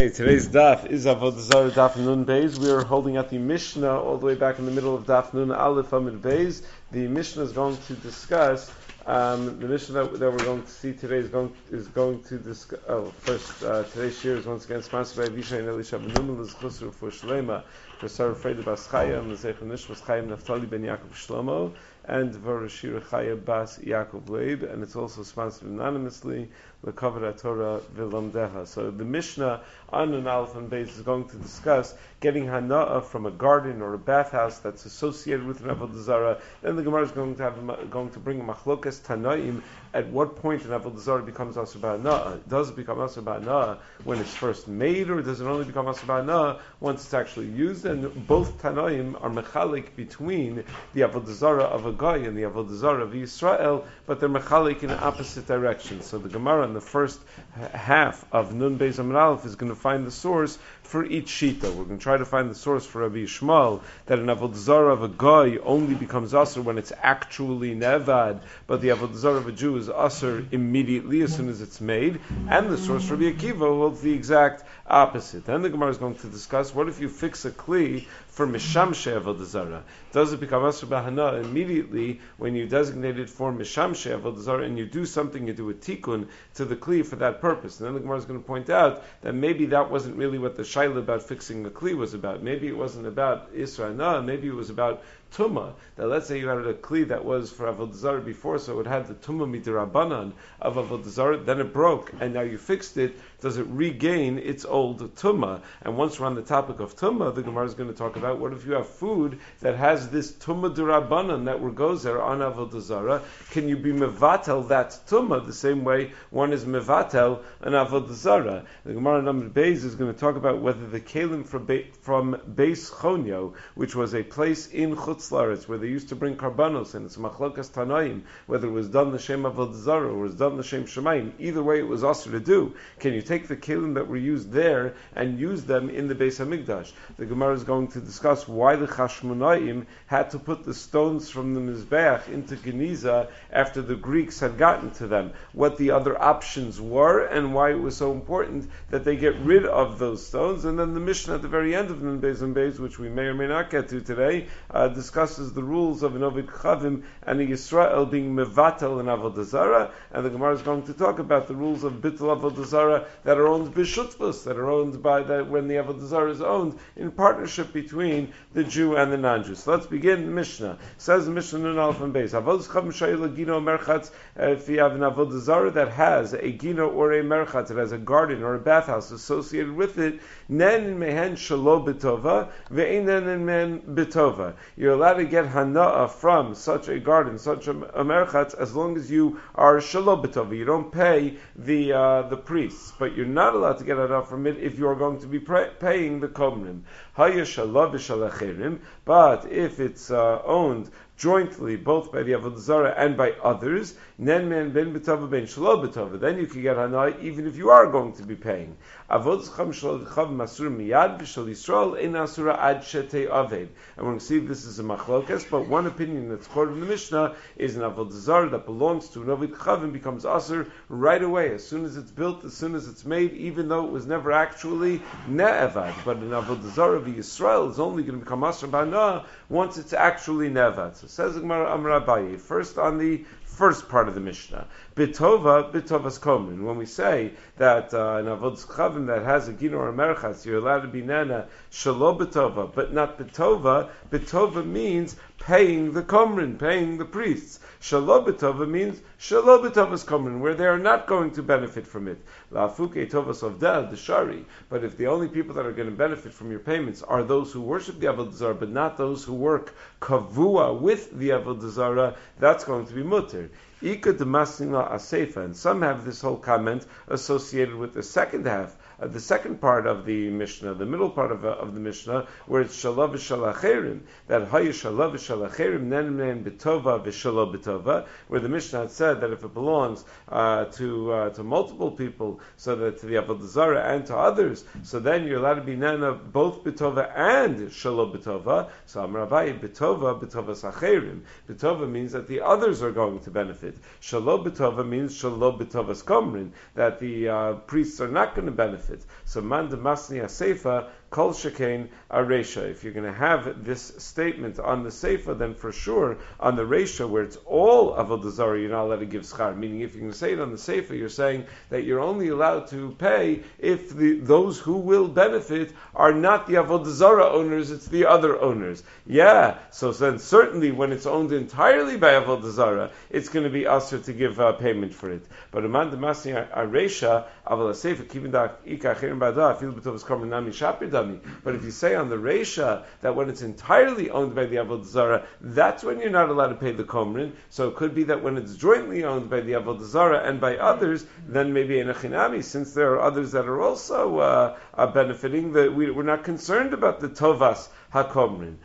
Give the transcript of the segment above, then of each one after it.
Okay, today's daf is Avodah Zarah Daf Nun Beis. We are holding at the Mishnah all the way back in the middle of Daf Nun Aleph Amid Beis. The Mishnah is going to discuss the Mishnah that we're going to see today is going to discuss. First, today's shir is once again sponsored by Avishai and Elisha Ben Nun L'Zchusru for Shlema for Sarah Freda Bas Chaya and L'Zeichel Nishmas Chaim Naftali Ben Yaakov Shlomo and Varashira Chaya Bas Yaakov Leib, and it's also sponsored anonymously L'Kavod Torah V'Lamdeha. So the Mishnah on an Aleph and Beis is going to discuss getting hana'ah from a garden or a bathhouse that's associated with an Avodah Zarah. Then the Gemara is going to bring a machlokas tanaim at what point an Avodah Zarah becomes asur b'hana'ah. Does it become asur b'hana'ah when it's first made, or does it only become asur b'hana'ah once it's actually used? And both tanaim are mechalik between the Avodah Zarah of a guy and the Avodah Zarah of Yisrael, but they're mechalik in opposite directions. So the Gemara in the first half of Nun Beis Amud Aleph is going to find the source for each shita. We're going to try to find the source for Rabbi Yishmael that an Avodah Zarah of a guy only becomes asur when it's actually nevad, but the Avodah Zarah of a Jew is asur immediately as soon as it's made, and the source for Rabbi Akiva holds the exact opposite. Then the Gemara is going to discuss what if you fix a kli for mishamshe Avodah Zarah. Does it become asur b'hana immediately when you designate it for mishamshe Avodah Zarah and you do something, you do a tikkun to the kli for that purpose? And then the Gemara is going to point out that maybe that wasn't really what the shaila about fixing the kli was about. Maybe it wasn't about Isra Hana, maybe it was about Tumah. That let's say you had a kli that was for Avodah Zarah before, so it had the Tumah midirabanan of Avodah Zarah, then it broke, and now you fixed it. Does it regain its old Tumah? And once we're on the topic of Tumah, the Gemara is going to talk about what if you have food that has this Tumah dirabanan that goes there on Avodah Zarah? Can you be mevatel that Tumah the same way one is mevatel an Avodah Zarah? The Gemara number Beis is going to talk about whether the kelim from Beis Chonyo, which was a place in Chutz Laretz where they used to bring karbanos, and it's machlokas tanaim, whether it was done l'shem Avodah Zarah or was done l'shem Shemayim, either way it was asur to do. Can you take the kelim that were used there and use them in the Beis Hamikdash? The Gemara is going to discuss why the Chashmonaim had to put the stones from the Mizbeach into Geniza after the Greeks had gotten to them, what the other options were, and why it was so important that they get rid of those stones. And then the Mishnah at the very end of Nun Beis and Beis, which we may or may not get to today, discusses the rules of an Ovid Chavim and a Yisrael being mevatel in Avodah Zarah, and the Gemara is going to talk about the rules of Bittul Avodah Zarah that are owned b'shutfus, that are owned by that when the Avodah Zarah is owned in partnership between the Jew and the non-Jew. So let's begin the Mishnah. Says the Mishnah Nun Aleph and Beis. Avodah Chavim shayil gino merchatz. If you have an Avodah Zarah that has a gino or a merchatz, it has a garden or a bathhouse associated with it, nen mehen shalo b'tova ve'inen men b'tova. You're allowed to get hana'ah from such a garden, such a merchatz, as long as you are shalo b'tova. You don't pay the priests, but you're not allowed to get hana'ah from it if you are going to be paying the komrim. Haya shalav v'shalacherim. But if it's owned jointly, both by the Avodah Zarah and by others, nen men ben b'tova ben shelo b'tova, then you can get hana'ah even if you are going to be paying. Avodah Chacham shelo chav masur miyad v'shel Yisrael ein asura ad shetei aved. And we're going to see this is a machlokas, but one opinion that's quoted in the Mishnah is an Avodah Zarah that belongs to an Ovid Chavim becomes asur right away, as soon as it's built, as soon as it's made, even though it was never actually ne'evad. But an Avodah Zarah of Yisrael is only going to become asur b'hana'ah once it's actually ne'evad. So says the Gemara Amar Abaye, first on the first part of the Mishnah, Bitova, Bitovas Komrin. When we say that an Avodah Chavim that has a gino or a merchatz, you're allowed to be nana shalo Bitova, but not Bitova. Bitova means paying the Komrin, paying the priests. Shalo Bitova means shalo Bitovas Komrin, where they are not going to benefit from it. La'afuke Tovas Avdel, the Shari. But if the only people that are going to benefit from your payments are those who worship the Avodah Zarah, but not those who work kavua with the Avodah Zarah, that's going to be mutter. Ika demasnila aseifa, and some have this whole comment associated with the second half, the second part of the Mishnah, the middle part of the Mishnah, where it's shalav v'shalacherim, that haya shalav v'shalacherim nen men b'tova v'shalav b'tova, where the Mishnah had said that if it belongs to multiple people, so that to the Avodah Zarah and to others, so then you're allowed to be nana both b'tova and shalav b'tova. So Amar Abaye, b'tova sacherim. B'tova means that the others are going to benefit. Shalo b'tova means shalo b'tovas komrin, that the priests are not going to benefit. benefit. So man de masni aseifa kol shekain aresha. If you're going to have this statement on the seifa, then for sure on the resha where it's all avodah zarah, you're not allowed to give schar. Meaning, if you're going to say it on the seifa, you're saying that you're only allowed to pay if those who will benefit are not the avodah zarah owners; it's the other owners. Yeah. So then certainly when it's owned entirely by avodah zarah, it's going to be usher to give payment for it. But aman de masni aresha aval aseifa kivin da ika achirim bada afil b'tovas korban nami shapir dami. But if you say on the resha that when it's entirely owned by the avodah zarah, that's when you're not allowed to pay the komrin. So it could be that when it's jointly owned by the avodah zarah and by others, then maybe in a chinami, since there are others that are also benefiting, that we're not concerned about the tovas hakomrin.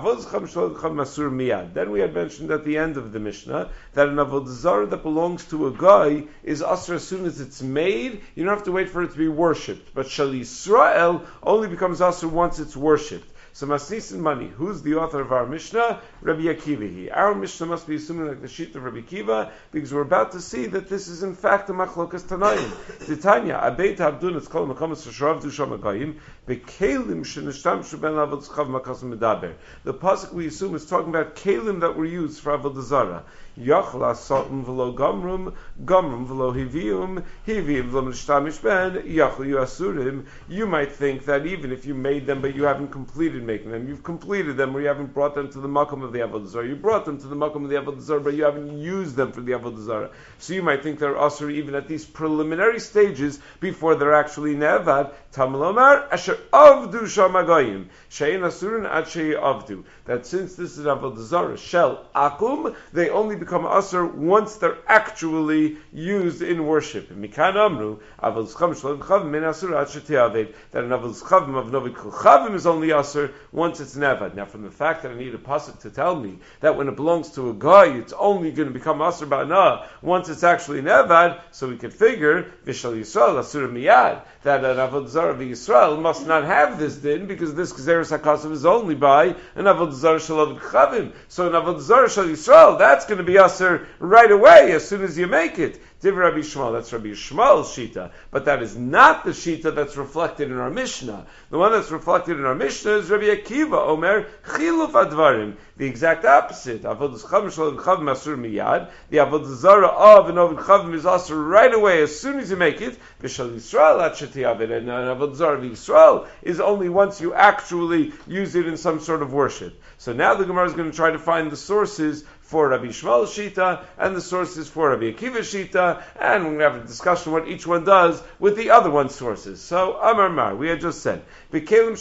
Then we had mentioned at the end of the Mishnah that an avodah zarah that belongs to a guy is asr as soon as it's made. You don't have to wait for it to be worshipped. But Shal Yisrael only becomes asr once it's worshipped. So Masnisin Mani, who's the author of our Mishnah? Rabbi Akiva. Our Mishnah must be assuming like the sheet of Rabbi Akiva, because we're about to see that this is in fact a machlokas Tanayim. Titanya, Abeit Abdun, it's called Makamas Sharav Dusham Agayim, Bekelim Shenishtamshu Ben Avodah Chav Makas Medaber. The pasuk we assume is talking about kelim that were used for avodah zarah. Yachla Satan v'lo gamrum, gamrum v'lo hivium, hivium v'lo mishtamish ben, yachlu asurim. You might think that even if you made them, but you haven't completed making them, you've completed them, or you haven't brought them to the makom of the avodah zarah. You brought them to the makom of the avodah zarah, but you haven't used them for the avodah zarah. So you might think they're asur even at these preliminary stages before they're actually nevad. Tamlomar asher avdu shamagayim shein asurin ad shei avdu. That since this is avodah zarah shel akum, they only become asur once they're actually used in worship. Mikan amru avodah scham shalom chavim min asur ad shetiaved. That an avodah chavim of novid chavim is only asur once it's nevad. Now, from the fact that I need a pasuk to tell me that when it belongs to a guy, it's only going to become asur ba'ana once it's actually nevad, so we could figure v'shal Yisrael asur miyad, that an avodah zarah of Yisrael must not have this din, because this gzeres hakasav is only by an avodah zarah shel chavim. So an avodah zarah shel Yisrael, that's going to be asur right away as soon as you make it. Div Rabbi Shmuel, that's Rabbi Shmuel's shita, but that is not the shita that's reflected in our Mishnah. The one that's reflected in our Mishnah is Rabbi Akiva, Omer Chiluf Advarim, the exact opposite. Avodah Chavim Shalom Chavim Asur Miyad. The avodah zarah of an Ovid Chavim is asur right away as soon as you make it. V'Shal Yisrael Ad Shetiavid, and an avodah zarah of Yisrael is only once you actually use it in some sort of worship. So now the Gemara is going to try to find the sources for Rabbi Shmuel's shita and the sources for Rabbi Akiva's shita, and we're going to have a discussion what each one does with the other one's sources. So Amar Mar, we had just said that Rabbi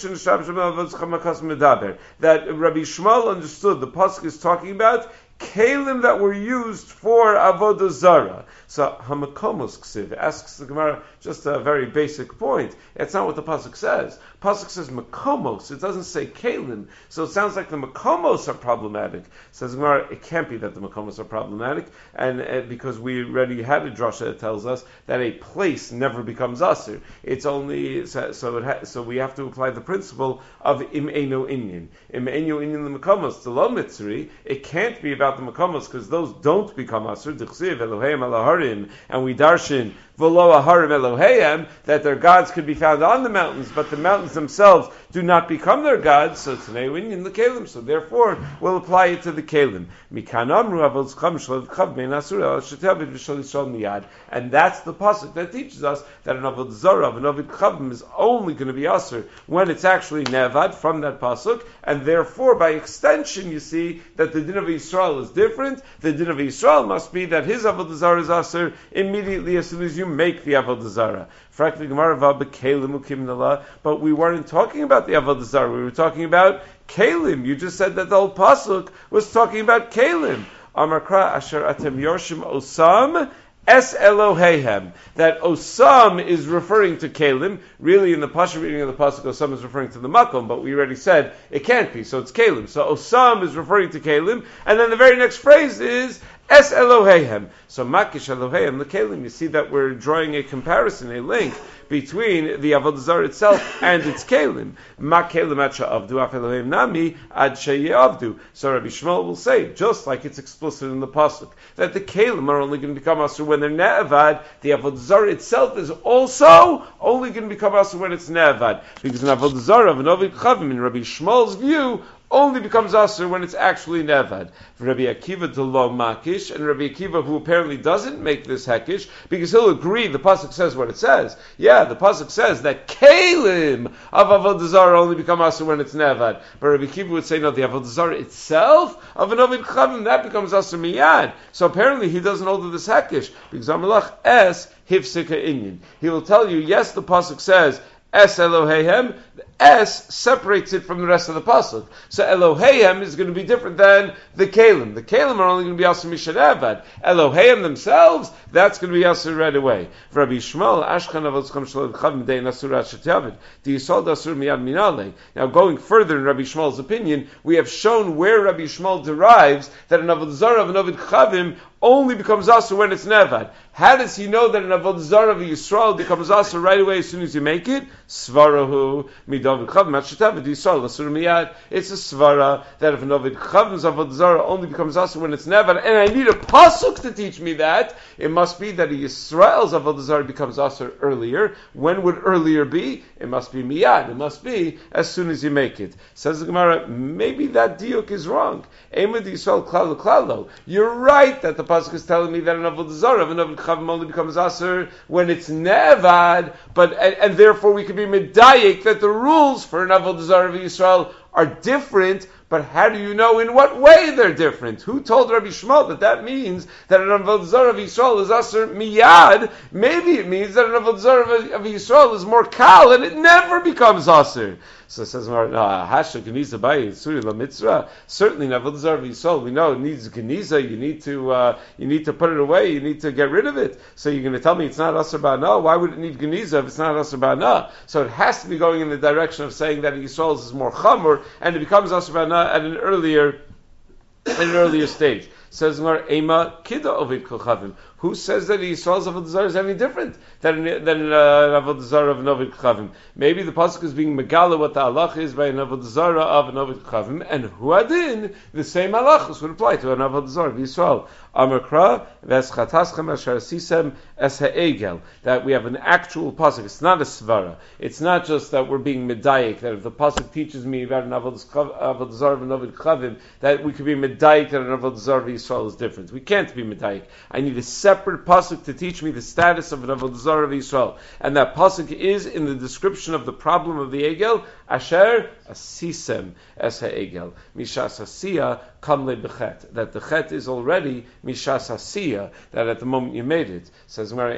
Shmuel understood the pasuk is talking about kelim that were used for avodah zarah. So Hamakomos Ksiv asks the Gemara just a very basic point. It's not what the pasuk says. Pasuk says makomos. It doesn't say kelim. So it sounds like the makomos are problematic. Says the Gemara, it can't be that the makomos are problematic, and because we already had a drasha that tells us that a place never becomes asur. It's only so we have to apply the principle of im eino inyan. Im eino inyan the makomos. The lo mitzri. It can't be about the makomos because those don't become asur. D'chsiv Eloheim alaharim, and we darshin v'lo aharim Eloheim, that their gods could be found on the mountains, but the mountains themselves do not become their gods. So it's an in the kelim. So therefore, we'll apply it to the kelim. And that's the pasuk that teaches us that an avodah zarah of an ovid chavim is only going to be asur when it's actually nevad from that pasuk, and therefore, by extension, you see that the din of Yisrael is different. The din of Yisrael must be that his avodah zarah is asur immediately as soon as you make the avodah zarah. But we weren't talking about the avodah zarah. We were talking about kelim. You just said that the whole pasuk was talking about kelim. Amarkra asher atem yorshim osam es Eloheihem. That osam is referring to kelim. Really, in the pasuk reading of the pasuk, osam is referring to the makom. But we already said it can't be, so it's kelim. So osam is referring to kelim, and then the very next phrase is Es Eloheim. So Makish Eloheim, the Kelim, you see that we're drawing a comparison, a link between the Avodah Zarah itself and its Kelim. Ma Kelim at Sha'avdu, Af Eloheim Nami, Ad She'yavdu. So Rabbi Shmuel will say, just like it's explicit in the Pasuk, that the Kelim are only going to become Asur when they're Ne'avad, the Avodah Zarah itself is also only going to become Asur when it's Ne'avad. Because in Avodah Zarah of an Ovid Chavim, in Rabbi Shmuel's view, only becomes Asur when it's actually Nevad. Rabbi Akiva to lo Makish, and Rabbi Akiva, who apparently doesn't make this Hekish, because he'll agree the Pasuk says what it says. Yeah, the Pasuk says that Kalim of Avodah Zarah only become Asur when it's Nevad. But Rabbi Akiva would say, no, the Avodah Zarah itself of an Ovid Chavim, that becomes Asur Miyad. So apparently he doesn't hold to this Hekish, because Amalach Es Hifsika Inyan. He will tell you, yes, the Pasuk says, Es Eloheim, S separates it from the rest of the pasuk. So Eloheim is going to be different than the Kalim. The Kalim are only going to be Asur Mishanevad. Eloheim themselves, that's going to be Asur right away. Rabbi Shmuel, Ashkan Avotzcham Shalom Chavim Dei Asur Asher the Yisod Asur Miyad Minale. Now going further in Rabbi Shmuel's opinion, we have shown where Rabbi Shmuel derives that an Avodah Zarah of an Ovid Chavim only becomes Asur when it's Nevad. How does he know that an Avodah Zarah of Yisrael becomes Asur right away as soon as you make it? Svarahu Midavid Chavim Atshetav Yisrael Asur Miyad. It's a svara that if an Ovid Chavim's Avodah Zarah only becomes Asur when it's Nevad, and I need a pasuk to teach me that, it must be that a Yisrael's Avodah Zarah becomes Asur earlier. When would earlier be? It must be Miyad. It must be as soon as you make it. Says the Gemara, maybe that diuk is wrong. Emad Yisrael Klalo Klalo. You're right that the pasuk is telling me that an Avodah Zarah of an Ovid Chavim only becomes Asur when it's Nevad, but and therefore we could be medayik that the rules for an Avodah Zarah of Yisrael are different, but how do you know in what way they're different? Who told Rabbi Shmuel that means that an Avodah Zarah of Yisrael is Asur Miyad? Maybe it means that an Avodah Zarah of Yisrael is more kal and it never becomes Asur. So it says, Hasha Geniza Bayi Suri La Mitzvah. Certainly, in Avodah Zarah of Yisrael, we know it needs Geniza. You need to put it away. You need to get rid of it. So you're going to tell me it's not Asur Ba'ana? Why would it need Geniza if it's not Asur Ba'ana? So it has to be going in the direction of saying that Yisrael is more Chamor and it becomes Asur Ba'ana at an earlier stage. Says Ema Kida Ovid Kochavim. Who says that Yisrael's Avodah Zarah is any different than Avodah Zarah of an Ovid Chavim? Maybe the pasuk is being megala what the halach is by an Avodah Zarah of an Ovid Chavim, and huadin the same halachos would apply to an Avodah Zarah of Yisrael. Amakra v'eschataschem asher sisem es ha'egel. That we have an actual pasuk. It's not a svara. It's not just that we're being medayik. That if the pasuk teaches me about an Avodah Zarah of an Ovid Chavim, that we could be medayik that an Avodah Zarah of Yisrael is different. We can't be medayik. I need a separate pasuk to teach me the status of an Avodah Zarah of Yisrael, and that pasuk is in the description of the problem of the egel. Asher asisem es ha'egel mishas asiya kamle bechet. That the chet is already mishas asiya. That at the moment you made it. Says Gemara,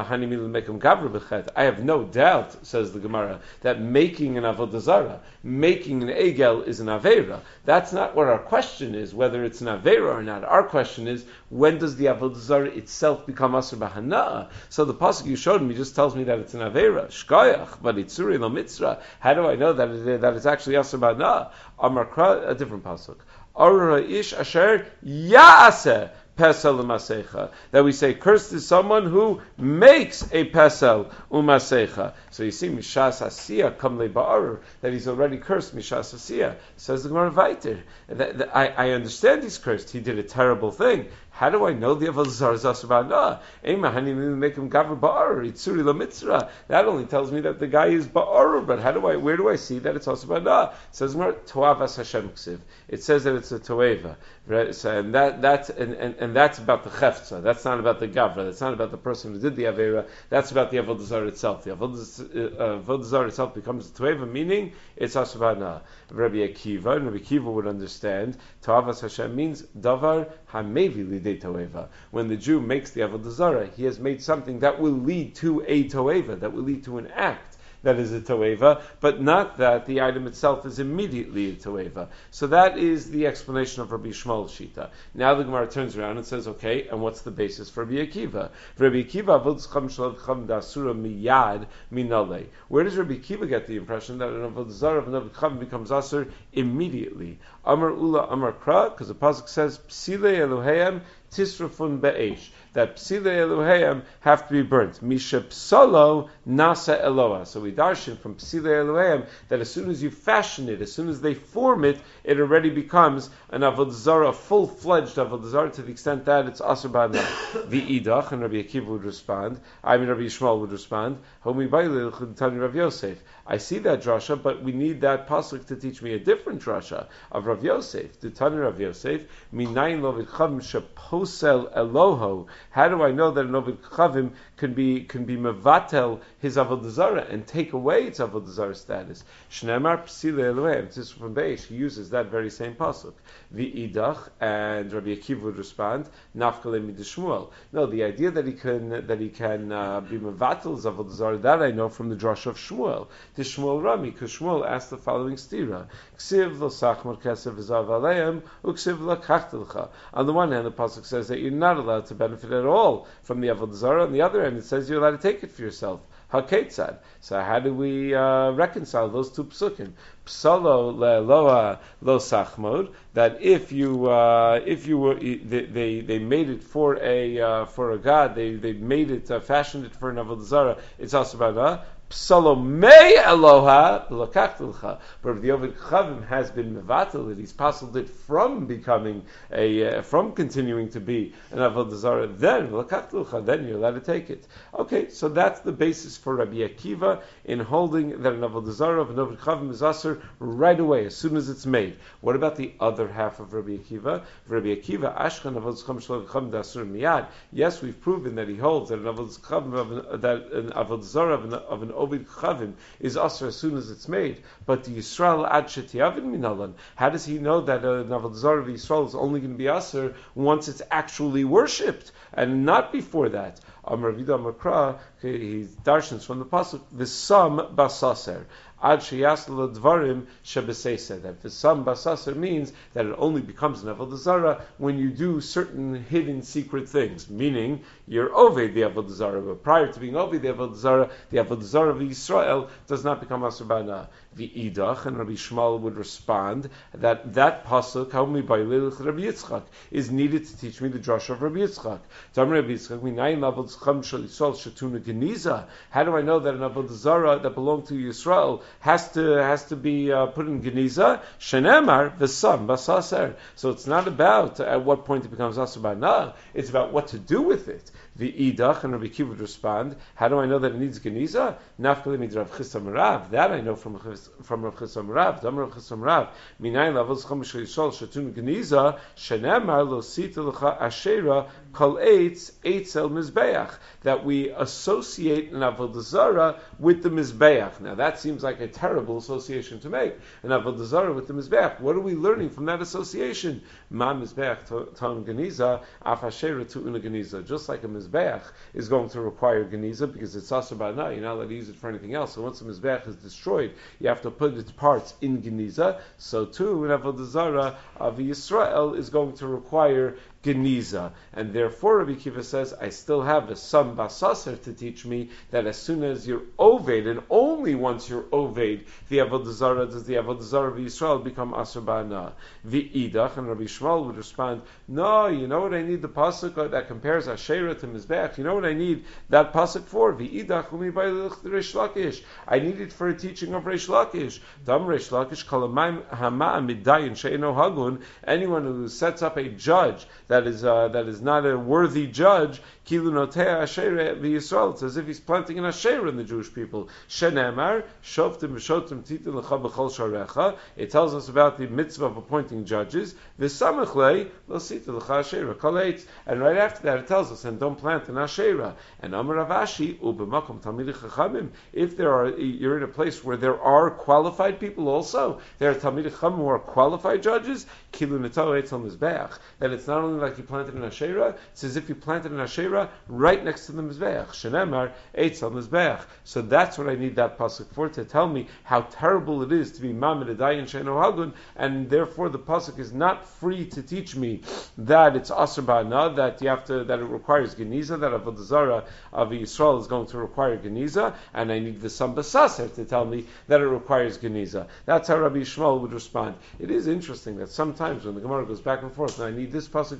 I have no doubt, says the Gemara, that making an Avodah Zarah, making an egel is an avera. That's not what our question is, whether it's an avera or not. Our question is, when does the Avodah Zarah itself become Asur B'Hana? So the pasuk you showed me just tells me that it's an avera, shkoyach, but it's Tzuri lo mitzra. How do I know that it's actually Asur B'Hana? Amarkra, a different pasuk. Arura ish asher ya'aseh pesel u'masecha. That we say, cursed is someone who makes a pesel u'masecha. So you see, mishas asiya kamle ba'arur, that he's already cursed, mishas asiya. Says the Gemara Vayter. I understand he's cursed. He did a terrible thing. How do I know the Avodah Zarah is Asur Ba'ana? Make him gaver ba'arur, itzuri la mitzra. That only tells me that the guy is ba'arur, but where do I see that it's Asur Ba'ana? It says toavas Hashem ksiv. It says that it's a toeva, right? So, and that's about the cheftza. That's not about the gavra. That's not about the person who did the avera. That's about the Avodah Zarah itself. The Avodah Zarah itself becomes a toeva, meaning it's Asur Ba'ana. Rabbi Akiva would understand toavas Hashem means davar hamevi lidei toeva. When the Jew makes the Avodah Zarah, he has made something that will lead to a toeva, that will lead to an act that is a toeva, but not that the item itself is immediately a toeva. So that is the explanation of Rabbi Shmuel's shita. Now the Gemara turns around and says, okay, and what's the basis for Rabbi Akiva? Rabbi Akiva, miyad minale. Where does Rabbi Akiva get the impression that an Avodah Zarah of an Avodah Chacham becomes asur immediately? Amar Ula Amar Kra, because the pasuk says, Psile Eloheim tisrafun be'esh, that psilei Elohim have to be burnt. Misha psalo nasa Eloah. So we darshan from psilei Elohim that as soon as you fashion it, as soon as they form it, it already becomes an avodah zarah, a full-fledged avodah zarah, to the extent that it's asur ba'ana. V'idach, and Rabbi Akiva would respond, Rabbi Yishmael would respond, Homi b'ayil ch'ditani Rav Yosef. I see that drasha, but we need that pasuk to teach me a different drasha of Rav Yosef. Ditani Rav Yosef, minayin lo v'chavim sheposel Eloho. How do I know that an ovid chavim can be mevatel his avodah zarah and take away its avodah zarah status? Shneimar psilei Elohim. This is from Beish. He uses that very same pasuk. V'idach, and Rabbi Akiva would respond, nafkalei midishmuel. No, the idea that he can be mevatel his avodah zarah, that I know from the drasha of Shmuel. To Shmuel Rami, because Shmuel asked the following stira: Ksiv lo sachmar kesef v'zav aleim, uksiv lo kachtelcha. On the one hand, the pasuk says that you're not allowed to benefit at all from the avodah zarah. On the other hand, it says you're allowed to take it for yourself. Haketzad. So how do we reconcile those two psukim? Psalo le'eloah lo sachmod. That if you were they made it for a god, they made it fashioned it for an avodah zarah. It's also about Psalo mei Eloha l'kachtelcha. But if the Ovid Chavim has been mevatel it, he's puzzled it from becoming from continuing to be an avodah zarah, then l'kachtelcha, then you're allowed to take it. Okay, so that's the basis for Rabbi Akiva in holding that an avodah zarah of an Ovid Chavim is asur right away, as soon as it's made. What about the other half of Rabbi Akiva? Rabbi Akiva, ashkan avodah chavim dasur miyad. Yes, we've proven that he holds that an avodah chavim, that an avodah zarah of an Ovid Chavim is asr as soon as it's made. But the Yisrael ad shetiyavin minalan, how does he know that an avodah zarah of Yisrael is only going to be asr once it's actually worshipped and not before that? Amar Vida Amar Kra, he darshans from the pasuk v'sam basaser. Ad sheyas l'dvarim shebeseser. That v'sam basaser means that it only becomes an avodah zarah when you do certain hidden secret things. Meaning you're oved the avodah zarah, but prior to being oved the avodah zarah of Yisrael does not become asur ba'ana. V'idach, and Rabbi Shmuel would respond that pasuk Haumi b'ayil Rabbi Yitzchak is needed to teach me the drasha of Rabbi Yitzchak. Tam Rabbi Yitzchak minayin avodah chacham shel Yisrael shetuna geniza. How do I know that an avodah zarah that belonged to Yisrael has to be put in geniza? Shenemar v'sam basaser. So it's not about at what point it becomes asur ba'ana. It's about what to do with it. V'idach, and Rabbi Akiva would respond, how do I know that it needs geniza? Nafkali mid Rav Chisam Rav. That I know from Rav Chisam Rav. Dam Rav Chisam Rav. Minayin lavos cham shel Yisrael shetun geniza. Shenemar lo sita lecha ashera kol eitz el mizbeach. That we associate an avodah zarah with the mizbeach. Now that seems like a terrible association to make. An avodah zarah with the mizbeach. What are we learning from that association? Ma mizbeach ton geniza af ashera tu una geniza. Just like a mizbeach is going to require geniza because it's asur ba'ana, you're not allowed to use it for anything else. So once the mizbeach is destroyed, you have to put its parts in geniza. So too, an avodah zarah of Yisrael is going to require geniza, and therefore Rabbi Akiva says, I still have a sam basaser to teach me that as soon as you're oved, and only once you're oved, the avodah zarah does the avodah zarah of Yisrael become asur ba'ana. V'idach, and Rabbi Shmuel would respond, no, you know what I need the pasuk that compares Asherah to Mizbeach. You know what I need that pasuk for? V'idach umi b'aylich Reish Lakish. I need it for a teaching of Reish Lakish. Dam Reish Lakish kalamayim hama'am midayin she'eno hagun. Anyone who sets up a judge that is not a worthy judge, kilu notea asherah v'Yisrael. It's as if he's planting an asherah in the Jewish people. Shenemar shoftim v'shotim titin lecha b'chol sharecha. It tells us about the mitzvah of appointing judges. V'samachlei lo sita lecha asherah koleit. And right after that, it tells us, and don't plant an asherah. And Amar Rav Ashi u'b'makom talmidei chachamim. If you're in a place where there are qualified people also, there are talmidei chachamim who are qualified judges. Kilu netao etz al mizbeach. That it's not only like you planted an asherah, it's as if you planted an asherah right next to the mizbeach. Shenemar eitz al mizbeach. So that's what I need that pasuk for, to tell me how terrible it is to be mamed adayin she'eno hagun, and therefore the pasuk is not free to teach me that it's asur ba'ana, that it requires geniza, that avodah zarah of Yisrael is going to require geniza, and I need the sam basaser to tell me that it requires geniza. That's how Rabbi Shmuel would respond. It is interesting that sometimes when the Gemara goes back and forth, and I need this pasuk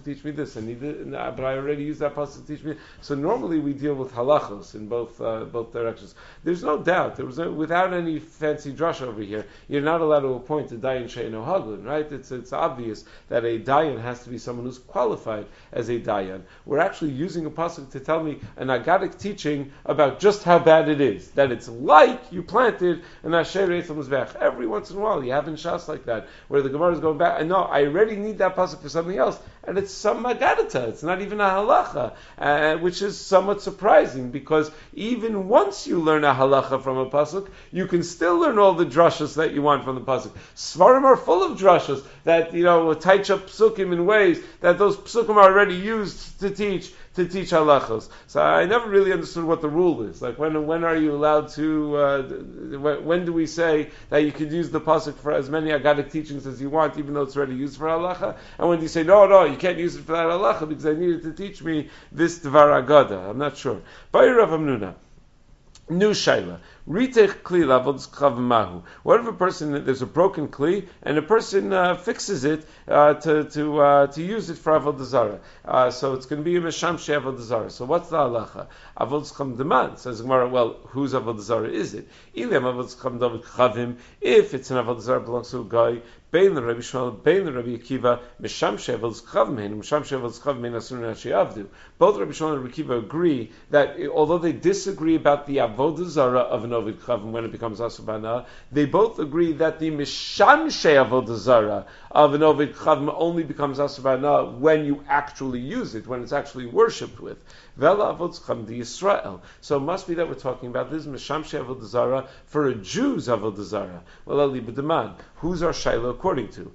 teach me this. I need it, but I already used that pasuk to teach me. So normally we deal with halachos in both directions. There's no doubt. Without any fancy drush over here, you're not allowed to appoint a dayan she'eino haglin, right? It's obvious that a dayan has to be someone who's qualified as a dayan. We're actually using a pasuk to tell me an agadic teaching about just how bad it is. That it's like you planted an asher eithel mizbech. Every once in a while you have in Shas like that, where the Gemara is going back, and no, I already need that pasuk for something else, and it's some magadata. It's not even a halacha, which is somewhat surprising, because even once you learn a halacha from a pasuk, you can still learn all the drashas that you want from the pasuk. Svarim are full of drashas that, touch up psukim in ways that those psukim are already used to teach halachos. So I never really understood what the rule is. Like when are you allowed to? When do we say that you could use the pasuk for as many agadic teachings as you want, even though it's already used for halacha? And when do you say no, you can't use it for that halacha because I needed to teach me this dvar agada? I'm not sure. Bayir Rav Hamnuna. New shaila. Ritech kli lavod chav mahu. What if a person, there's a broken kli and a person fixes it to use it for avodah zarah? So it's going to be a mesham she avodah zarah. So what's the halacha? Avodah cham demand. Says Gemara. Well, whose avodah zarah is it? Ilim avodah cham david chavim. If it's an avodah zarah belongs to a guy. Bein Rabbi Shmuel, Bein Rabbi Akiva, Misham Shevel Zchavmein, Misham Shevel Zchavmein Asun Avdu. Both Rabbi Shmuel and Rabbi Akiva agree that although they disagree about the avodah zarah of an ovid chavim when it becomes asubana, they both agree that the Misham She avodah zarah of an ovid chavim only becomes asubana when you actually use it, when it's actually worshipped with. Vela avodah cham di Yisrael. So it must be that we're talking about this Misham She avodah zarah for a Jew's avodah zarah. Well, Ali b'deman. Who's our shaila according to?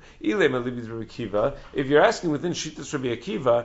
If you're asking within Shittas Rabbi Akiva,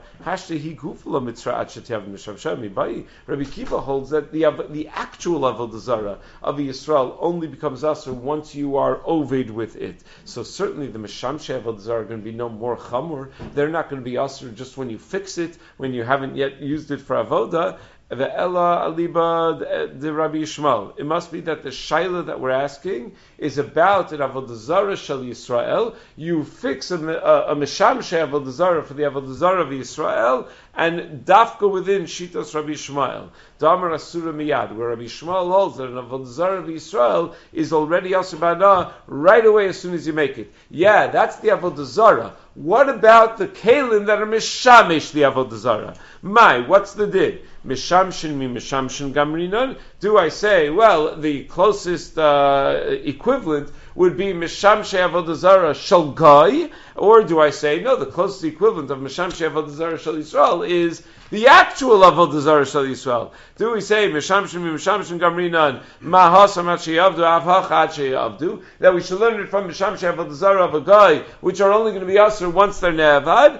Rabbi Akiva holds that the actual avodah zarah of Yisrael only becomes asur once you are oved with it. So certainly the Meshamshe avodah zarah are going to be no more chamur. They're not going to be asur just when you fix it, when you haven't yet used it for avodah. The Ella Aliba the Rabbi Yishmael. It must be that the shaila that we're asking is about an avodah zarah shel Yisrael. You fix a misham she avodah zarah for the avodah zarah of Yisrael, and dafka within shitas Rabbi Yishmael. Damar asura miyad, where Rabbi Yishmael holds that an avodah zarah of Yisrael is already asubana right away as soon as you make it. Yeah, that's the avodah zarah. What about the kalim that are mishamish the avodah zarah? What's the din? Mishamshin mi mishamshin gamrinon? Do I say, well, the closest equivalent would be Misham She Avodah Zarah Shel Gai, or do I say, no, the closest equivalent of Misham She Avodah Zarah Shel Yisrael is the actual Avodah Zarah Shel Yisrael? Do we say Mishamshin mi mishamshin gamrinon mahasam at sheyavdu avhach at sheyavdu, that we should learn it from Misham She Avodah Zarah of a guy, which are only going to be asur once they're ne'avad?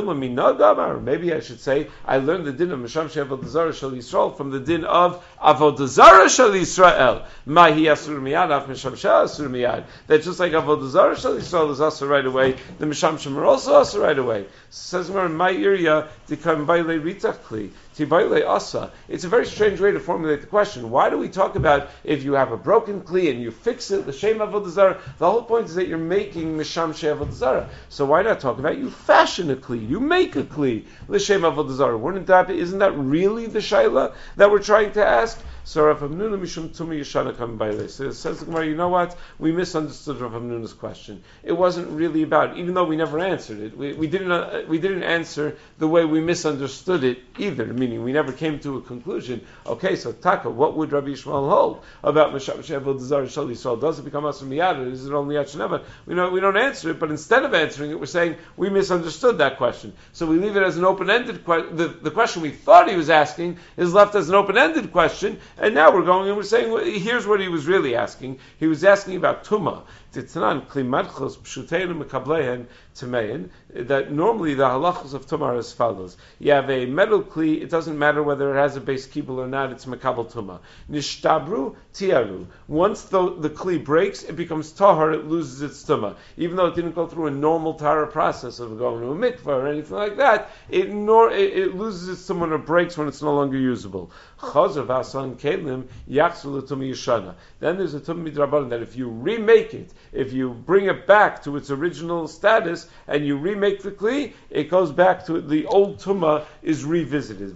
Or maybe I should say I learned the din of Misham She Avodah Zarah Shel Yisrael from the din of Avodah Zarah Shel Yisrael. Mahi asur miyad af Misham She asur miyad. That just like Avodah Zarah Shel Yisrael is asur right away, the Mishamshim are also asur right away. Says in my area to come by le ritach kli. It's a very strange way to formulate the question. Why do we talk about if you have a broken kli and you fix it, the shem avodah zarah? The whole point is that you're making misham she avodah zarah. So why not talk about you fashion a kli, you make a kli, l'shem avodah zarah? Isn't that really the shaila that we're trying to ask? So Rav Hamnuna mishum tumi yishana kam baile. So it says the Gemara, you know what? We misunderstood Rav Hamnuna's question. It wasn't really about, even though we never answered it. We didn't answer the way we misunderstood it either. Meaning we never came to a conclusion. Okay, so Taka, what would Rabbi Yishmael hold about Misham Shevel Dezar Shal Yisrael? Does it become us from Miyad, or is it only Yachineva? We don't answer it, but instead of answering it, we're saying we misunderstood that question. So we leave it as an open-ended question. The question we thought he was asking is left as an open-ended question, and now we're going and we're saying, well, here's what he was really asking. He was asking about Tumah. That normally the halachos of tumah are as follows. You have a metal kli, it doesn't matter whether it has a base kibul or not, it's makabel tuma. Nishtabru tiaru. Once the kli breaks, it becomes tahar, it loses its tuma. Even though it didn't go through a normal tahara process of going to a mikvah or anything like that, it loses its tuma when it breaks when it's no longer usable. Chazav asan kelim yachzul tuma yishana. Then there's a tuma midrabanan that if you remake it, if you bring it back to its original status and you remake the kli, it goes back to the old tuma is revisited.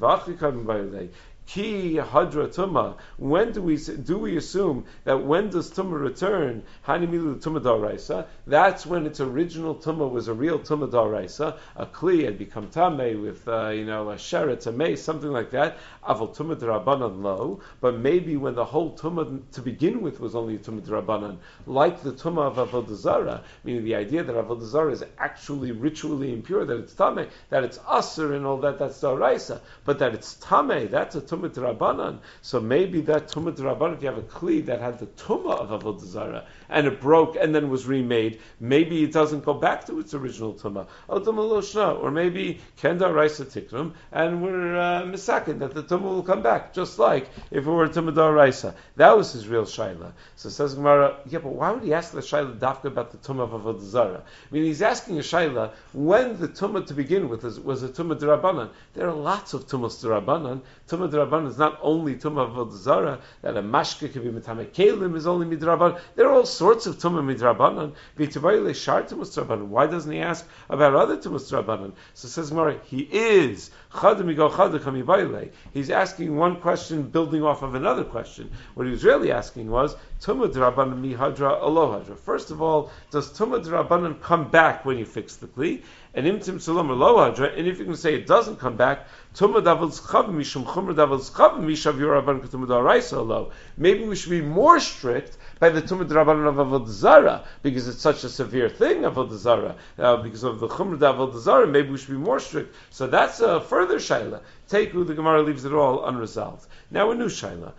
Ki hadra tuma. When do we assume that when does tuma return? Hanimilu tuma daraisa. That's when its original tuma was a real tuma daraisa. A kli had become tamei with a sheret, a mace, something like that. Aval tuma derabanan lo. But maybe when the whole tuma to begin with was only a tuma derabanan, like the tuma of avodah zarah, meaning the idea that avodah zarah is actually ritually impure, that it's tamei, that it's aser and all that. That's daraisa. But that it's tamei, that's a tumah d'Rabbanan. So maybe that tumah d'Rabbanan, if you have a kli that had the tumah of avodah zarah and it broke and then was remade, maybe it doesn't go back to its original tumah. Or maybe kenda raisa tikrum, and we're misakin that the tumah will come back, just like if it were tumah d'Oraisa. That was his real shaila. So says Gemara, yeah, but why would he ask the shaila dafka about the tumah of avodah zarah? I mean, he's asking a shaila when the tumah to begin with was a tumah d'Rabbanan. There are lots of tumahs d'Rabbanan. Tumah d'Rabbanan is not only tumah of avodah zarah, that a mashke could be mitame kelim is only midrabbanan. There are all sorts of tumah midrabbanan. V'tibayile shar tumahs d'Rabbanan. Why doesn't he ask about other tumahs d'Rabbanan? So says Gemara, he is chadam igo chadam kamibayile. He's asking one question, building off of another question. What he was really asking was tumah d'Rabbanan mihadra alohadra. First of all, does tumah d'Rabbanan come back when you fix the kli? And imtim salam alohadra. And if you can say it doesn't come back, tumah davos chav mishum chumra davos chav mishav yoraban k'tumah d'Oraisa alo. Maybe we should be more strict by the tumah d'Rabbanan of avodah zarah, because it's such a severe thing, avodah zarah, because of the chumra d'avodah zarah. Maybe we should be more strict. So that's a further shaila. Take who the Gemara leaves it all unresolved. Now a new shaila.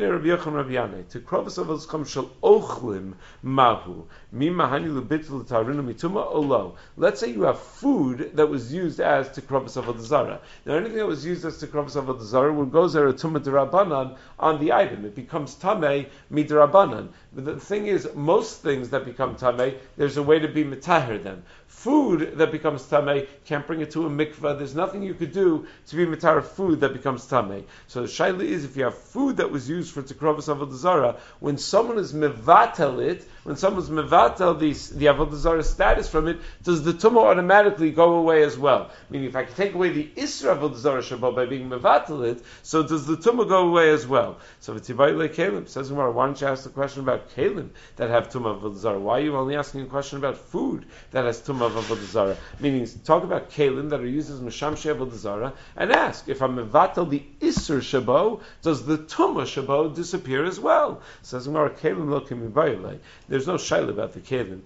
To krovas of chum shel ochlim mahu mimahani lebitul tarinu mituma olo. Let's say you have food that was used as to krovas of zarah. Now anything that was used as to krovas of zarah, when goes there a tumah d'Rabbanan on the item, it becomes tamei midrabanan. But the thing is, most things that become tamei, there's a way to be mitaher them. Food that becomes tamei, can't bring it to a mikvah. There's nothing you could do to be mitar food that becomes tamei. So the shaila is, if you have food that was used for tikrovas avodah zarah, when someone is mevatel it, when someone's mevatel the avodah zarah status from it, does the tumah automatically go away as well? Meaning, if I can take away the isra avodah zarah shabbat by being mevatel it, so does the tumah go away as well? So v'tibai le kelim says Gemara, why don't you ask the question about kelim that have tumah avodah zarah? Why are you only asking a question about food that has tumah of avodah zarah? Meaning, talk about kelim that are used as mishamshei avodah zarah, and ask, if I'm mevatel the isur shabo, does the tumah shabo disappear as well? Says Gemara, kelim lo kemibayilei. There's no shaila about the kelim.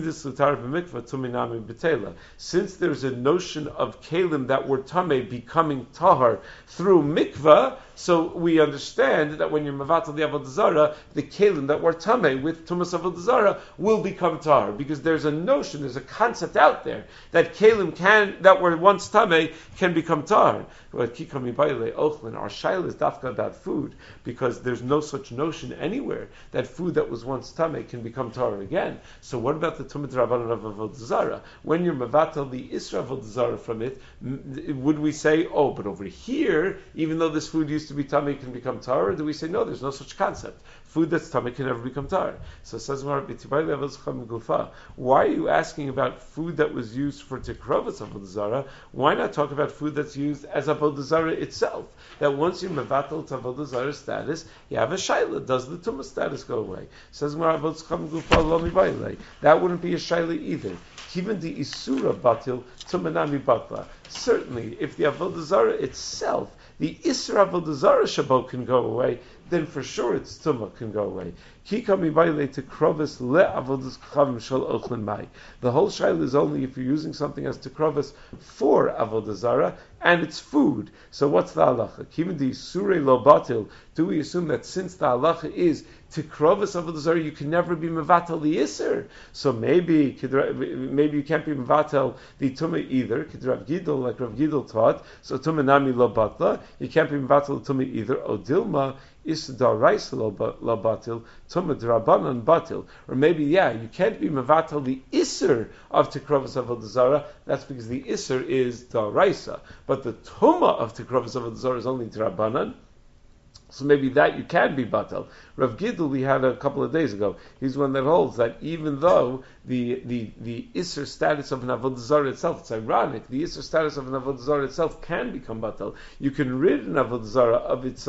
Since there's a notion of kelim that were tamei becoming tahar through mikvah, so we understand that when you're mevatel the avodah zarah, the kelim that were tamei with tumas avodah zarah will become tahar, because there's a notion, there's a concept out there that kelim that were once tamei can become tahar. Our shaila is dafka about food, because there's no such notion anywhere that food that was once tamei can become tahar again. So what about the tumah d'Rabbanan of avodah zarah? When you're mevatel the isra avodah zarah from it, would we say, oh, but over here, even though this food used to be tamei, can become tahar? Or do we say, no, there's no such concept. Food that's tamei can never become tahar. So it says, why are you asking about food that was used for tikrovas avodah zarah? Why not talk about food that's used as avodah zarah itself? That once you mevatel to avodah zarah status, you have a shaila. Does the tumah status go away? Says that wouldn't be a shaila either. Even the isura batil tumanami batla. Certainly, if the avodah zarah itself, the isra avodah zarah shabbat can go away, then for sure its tumah can go away. Ki kami baile to krovis le avodas chavim shel ochlin mai. The whole shaila is only if you're using something as tekrovis for avodah zara and it's food. So what's the halacha? Kimidi sure lo batil. Do we assume that since the halacha is tekrovis avodah zara, you can never be mevatel the iser? So maybe you can't be mevatel the tumah either. Kid Rav Gidol, like Rav Gidol taught. So tumah nami lo batla. You can't be mevatel the tumah either. Odilma is daraisa lo batil, tumah drabanan batil. Or maybe, you can't be mevatel the iser of tekrovas avodah zara. That's because the iser is daraisa, but the tumah of tekrovas avodah zara is only drabanan. So maybe that you can be batal. Rav Gidl we had a couple of days ago. He's one that holds that even though the Isser status of an Avodah Zarah itself, it's ironic, the Isser status of an Avodah Zarah itself can become batal. You can rid an Avodah Zarah of its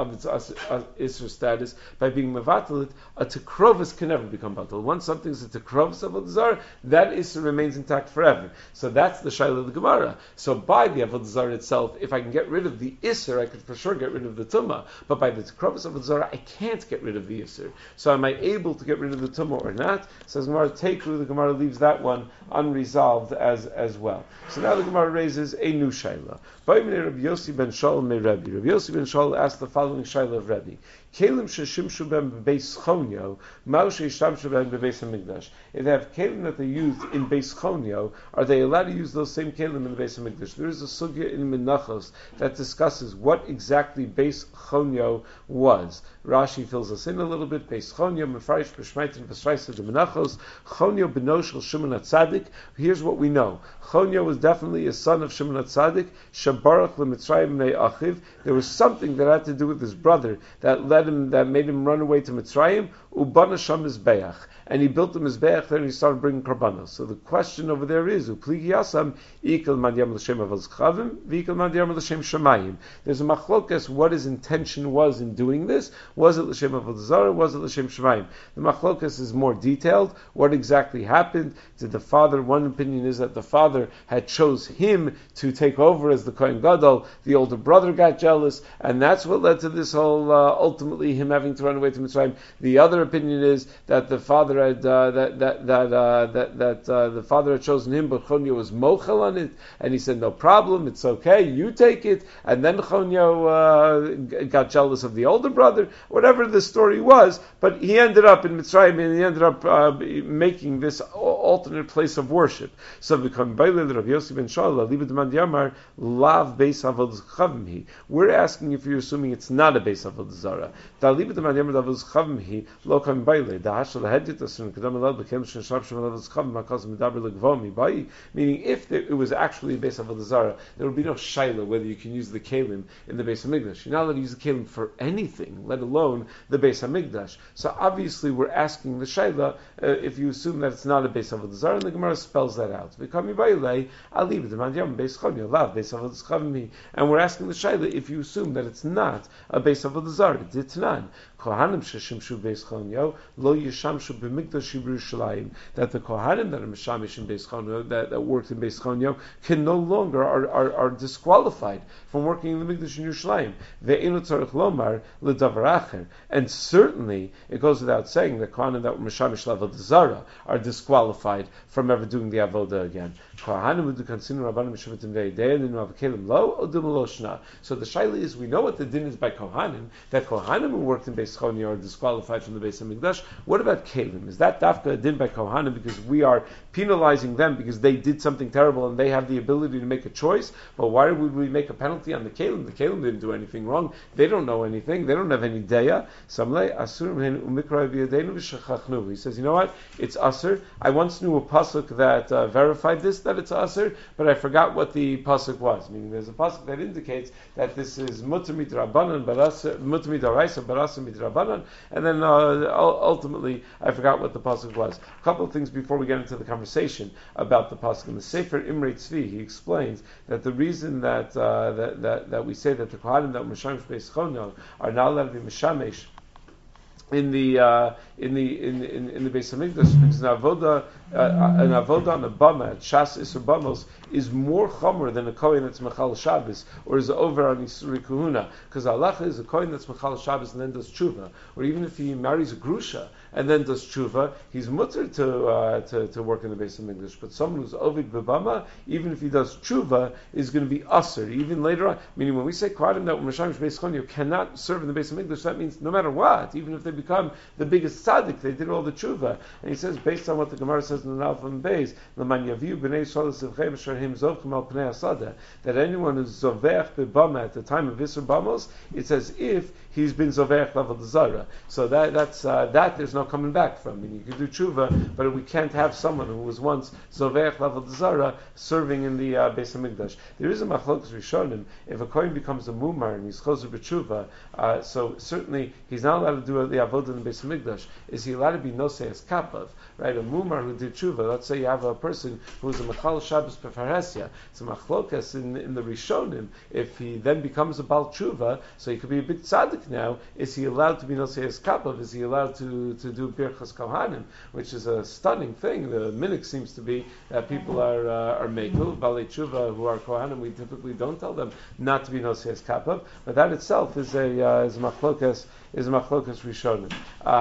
Isser status by being mevatel it. A tekrovis can never become batal. Once something is a tekrovis of Avodah Zarah, that Isser remains intact forever. So that's the Shaila of the Gemara. So by the Avodah Zarah itself, if I can get rid of the Isser, I could for sure get rid of the Tumah. But by the tekrovis of Avodah Zarah, I can't get rid of the Isser. So am I able to get rid of the Tumah or not? Says Gemara, the Gemara leaves that one unresolved as well. So now the Gemara raises a new Shaila. Rabbi Yossi ben Shaul me Rebbe. Rabbi Yossi ben Shaul asked the following Shaila of Rebbe. Kelim sheshimshu ben bebeis chonyo, mao sheishamshu ben bebeis hamikdash. If they have kelim that they used in beis chonyo, are they allowed to use those same kelim in the beis hamikdash? There is a sugya in Menachos that discusses what exactly beis chonyo was. Rashi fills us in a little bit. Beis chonyo mefarish b'shmaitin v'sraisa de Menachos chonyo beno shel Shimon HaTzadik. Here's what we know. Chonyo was definitely a son of Shimon HaTzadik. Shabarach leMitzrayim bnei Achiv. There was something that had to do with his brother that made him run away to Mitzrayim. Ubana sham mizbeach, and he built the mizbeach there, and he started bringing karbanos. So the question over there is, upligi yasam ikal madyam l'shem avos chavim, v'ikal madyam l'shem shemayim. There's a machlokas what his intention was in doing this. Was it l'shem avos zara? Was it l'shem shemayim? The machlokas is more detailed. What exactly happened? Did the father? One opinion is that the father had chose him to take over as the Kohen Gadol. The older brother got jealous, and that's what led to this whole ultimately him having to run away to Mitzrayim. The other opinion is that the father had the father had chosen him, but Chonyo was mochel on it, and he said, "No problem, it's okay, you take it." And then Chonyo got jealous of the older brother. Whatever the story was, but he ended up in Mitzrayim, and he ended up making this alternate place of worship. So become Bailel Rav Yossi ben Shaul Libed Demand Yamar Lav Beis Avodas Chavim. We're asking if you're assuming it's not a Beis Avodas Zara. Da Libed Demand Yamar Avodas Chavim Lo Kam Bailel Da Hashal Hedit Asun Kedam Elad Bekem Shen Shab Shem Avodas Chavim Makas Medaber Legvomi Bai. Meaning, if it was actually a Beis Avodas Zara, there would be no shaila whether you can use the kelim in the Beis Hamikdash. You're not allowed to use the kelim for anything, let alone the Beis Hamikdash. So obviously, we're asking the shaila if you assume that it's not a Beis Avodas Zara, and the Gemara spells that out. And we're asking the shaila if you assume that it's not a Beis Avodas Zara. Ditnan. Kohanim sheshimshu beis chonyo lo yishamshu b'mikdash Yerushalayim. That the kohanim that are mishamish in beis chonyo, that worked in beis chonyo, can no longer are disqualified from working in the mikdash in Yerushalayim. Ve'enu tzarich lomar ledavar acher. And certainly it goes without saying that kohanim that were mishamish level zara are disqualified from ever doing the avoda again. Kohanim would consider rabbanim mishavitim ve'edein and avkelim lo odim lo shna. So the shaila is, we know what the din is by kohanim, that kohanim who worked in beis chonyo are disqualified from the Beis Hamikdash. What about kelim? Is that dafka a din by kohanim because we are penalizing them because they did something terrible and they have the ability to make a choice? But why would we make a penalty on the kelim? The kelim didn't do anything wrong. They don't know anything. They don't have any deya. He says, you know what? It's asur. I once knew a pasuk that verified this, that it's asur, but I forgot what the pasuk was. Meaning, there's a pasuk that indicates that this is mutar midrabanan, mutar midaraisa, barasa midrabanan, and then ultimately I forgot what the pasuk was. A couple of things before we get into the conversation about the pasuk in the Sefer Imrei Tzvi. He explains that the reason that we say that the kohanim that mishamish beis chonyo are not allowed to be mishamesh in the Beis Hamikdash, because an avoda on a bama at Shas Isur Bamos is more chomer than a kohen that's mechal Shabbos or is over on Yisuri Kahuna, because halacha is a kohen that's mechal Shabbos and then does tshuva, or even if he marries a grusha and then does tshuva, he's mutter to work in the Beis Hamikdash. But someone who's ovid bebama, even if he does tshuva, is going to be usher even later on. Meaning, when we say kohanim that Meshamish Beis Chonyo cannot serve in the Beis Hamikdash, that means no matter what, even if they become the biggest tzaddik, they did all the tshuva. And he says, based on what the Gemara says in the Alpha and Beis, that anyone who's zovech bebama at the time of Isser Bamos, it's as if he's been zovech level zara. So that's there's no coming back from. I mean, you can do tshuva, but we can't have someone who was once zovech level zara serving in the Beis Hamikdash. There is a machlokas rishonim. If a kohen becomes a mumar and he's choser b'tshuva, so certainly he's not allowed to do the avodah in the Beis Hamikdash. Is he allowed to be nosei as kapav? Right, a mumar who did tshuva. Let's say you have a person who is a machal Shabbos befaresia. It's a machlokas in the rishonim. If he then becomes a bal tshuva, so he could be a big tzaddik now. Is he allowed to be nosei as kapav? Is he allowed to do birchas kohanim, which is a stunning thing? The minhag seems to be that people are mekel balei tshuva who are kohanim. We typically don't tell them not to be nosei as kapav, but that itself is a machlokas rishonim.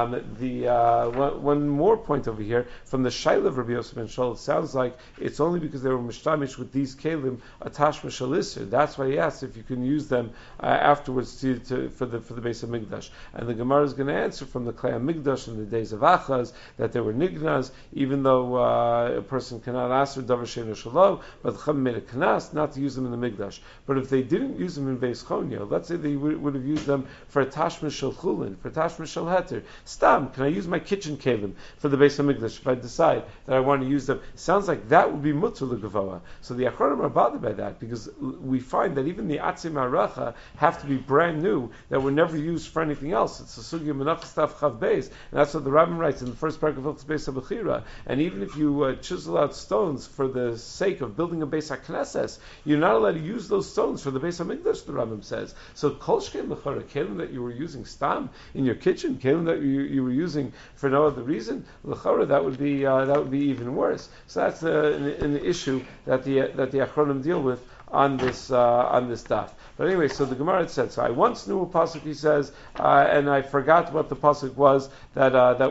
One more point over here from the Shaila of Rabbi Yosef ben Shaul. It sounds like it's only because they were mishtamish with these kelim atash mishalisir. That's why he asked if you can use them afterwards for the Beis Hamikdash. And the Gemara is going to answer from the Klei Hamikdash in the days of Achaz that they were nignas, even though a person cannot ask for davar she'eino shelo, but the Chacham made a knas not to use them in the Mikdash. But if they didn't use them in Beis Chonyo, let's say they would have used them for a tashmish shel chulin, for tashmish shel heter. Stam, can I use my kitchen kelim for the Beis Hamikdash if I decide that I want to use them? Sounds like that would be mutter l'gavoa. So the Achronim are bothered by that because we find that even the atzim haracha have to be brand new, that were never used for anything else. It's a sugya menach stav chav beis, and that's what the Rambam writes in the first paragraph of Beis HaBechira. And even if you chisel out stones for the sake of building a Beis HaKnesses, you're not allowed to use those stones for the Beis HaMikdash, the Rambam says. So kol shkein l'chara, kelim that you were using stam in your kitchen, kelim that you were using for no other reason, l'chara, that would be even worse. So that's an issue that the Achronim deal with on this daf. But anyway, so the Gemara had said, so I once knew a pasuk, he says, and I forgot what the pasuk was that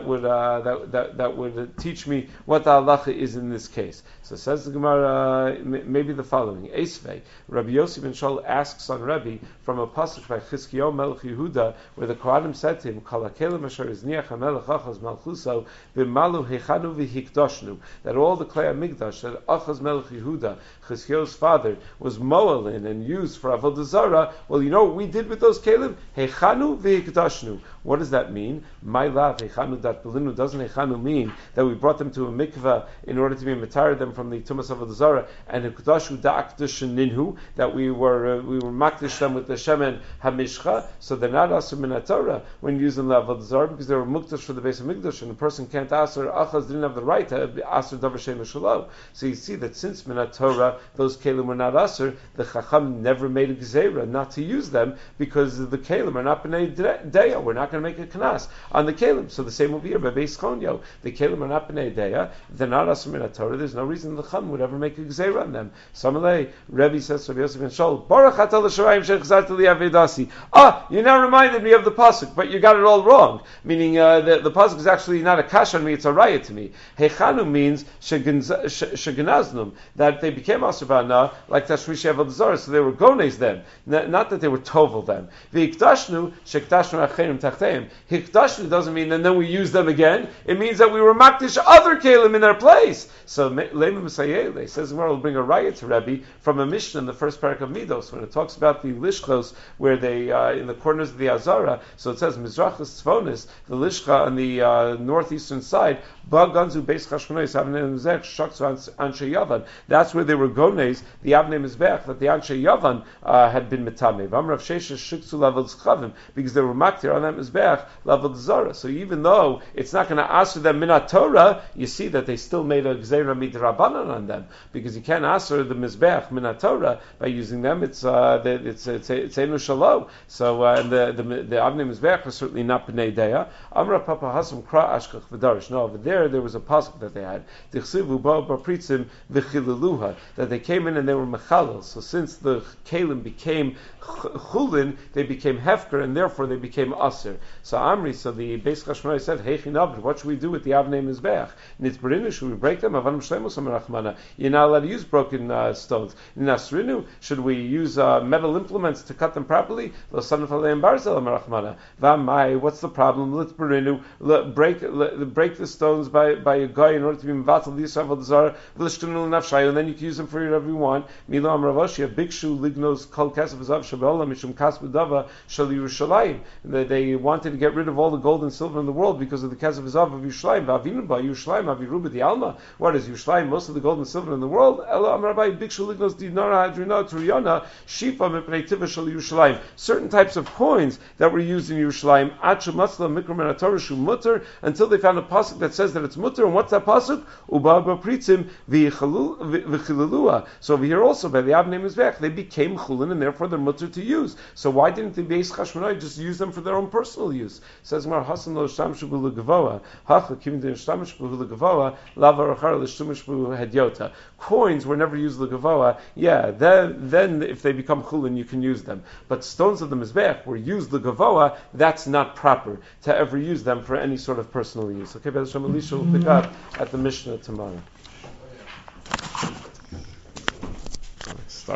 would teach me what the halacha is in this case. So says the Gemara, maybe the following: Esvei, Rabbi Yossi ben Shaul asks on Rabbi from a pasuk by Chizkiyahu Melech Yehuda, where the Kohanim said to him, Kol hakelim asher izniach hamelech achaz malchuso v'malu heichanu v'hikdoshnu, that all the Klei Hamikdash that Achaz Melech Yehuda, Chizkiyahu's father, was moalin and used for avodah zara. Well, you know what we did with those kelim? Heichanu v'hikdashnu. What does that mean? My love, heichanu dat belinu. Doesn't heichanu mean that we brought them to a mikveh in order to be matar them from the tumas avodah zara, and hikdashu da'akdushin ninhu, that we were makdish them with the shemen hamishcha, so they're not asur min haTorah when using the avodah zara because they were mukdash for the Beis Hamikdash, and the person can't asur. Achaz didn't have the right to asur davar she'eino shelo. So you see that since min haTorah those kelim were not asur, the Chacham never made a gzeira not to use them because the kelim are not b'nei deya. We're not going to make a knas on the kelim. So the same will be here by Beis Chonyo. The kelim are not b'nei deya. If they're not asur min haTorah, there's no reason the Chacham would ever make a gzeira on them. Samalei, Rebbe says to Rabbi Yosef ben Shaul, Baruch atah l'sharayim shechazarta li avedasi. You now reminded me of the pasuk, but you got it all wrong. Meaning the pasuk is actually not a kash on me; it's a raya to me. Heichanu means shegenaznum, that they became asur ba'ana like tashmish avodah zara, so they were gones then, not that they were tovel then. V'hikdashnu shekdashnu acherim tachteim. Hikdashnu doesn't mean and then we use them again. It means that we were makdish other kelim in their place. So Lema Misayele says Gemara will bring a riot to Rebbe from a Mishnah in the first parak of Midos when it talks about the lishchos where they in the corners of the Azara. So it says Mizrachas Tzvonis, the lishcha on the northeastern side. Baganzu Beis Chashmonos Avnei Mizrach Shaksu Anshe Yavan. That's where they were gones. The Avnei Mizbech that the Anshe Yavan had been Mitame. V'amrav Sheshes Shiksu Level Chavim, because they were maktir on that Mizbech Level Zara. So even though it's not going to answer them Minat Torah, you see that they still made a Gzeira Midrabanan on them, because you can't answer the Mizbech Minat Torah by using them. It's Enu Shalom. So and the Avnei Mizbech was certainly not Bnei Deya. Amra Papa Hasam Kra Ashkach V'darish. No, over there was a pasuk that they had Dichsivu Ba Pritzim V'chilaluha, that they came in and they were mechalel. So since the kalim became chulin, they became hefker, and therefore they became aser. So Amri, so the Beis Chashmonai said, Heichin Avd, what should we do with the Avnei Mizbech? Nitzberinu, should we break them? Avanim Shleimus Amarachmana. You're not allowed to use broken stones. Nasrinu, should we use metal implements to cut them properly? Lo Sanaf Aleim Barzel Amarachmana. Vamai, what's the problem? Litzberinu, break the stones by a guy in order to be Mvatal Yisrael Zara, V'lishtunu Nafshayu, and then you can use them for whatever you want. Milo Amravashi, Bikshu Lignos Kol Kasav Zav Shabeola Mishum Kasbudava Shal Yerushalayim. They wanted to get rid of all the gold and silver in the world because of the Kasav Zav of Yerushalayim. V'avinuba Yerushalayim Aviruba Di Alma. What is Yerushalayim? Most of the gold and silver in the world. Elo Amrabai Bikshu Lignos Dinara Hadrina Turiyana Shifa Mipnei Tiva Shal Yerushalayim. Certain types of coins that were used in Yerushalayim. Achu Masla Mikram and Torah Shu Mutter, until they found a pasuk that says that it's mutter. And what's that pasuk? Uba Pritzim V'chilulua. So over here also by the Avnei Mizbech they became chulin, and therefore they're mutter to use. So why didn't the Beis Chashmonai just use them for their own personal use? Says Mar Hasan lo shtamshu b'legavoa hacha kim de shtamshu b'legavoa lava rachar l'shtumish b'hedyota. Coins were never used legavoa. Yeah, then if they become chulin, you can use them. But stones of the Mizbech were used legavoa. That's not proper to ever use them for any sort of personal use. Okay, Be'ez Hashem, Elisha will pick up at the Mishnah tomorrow.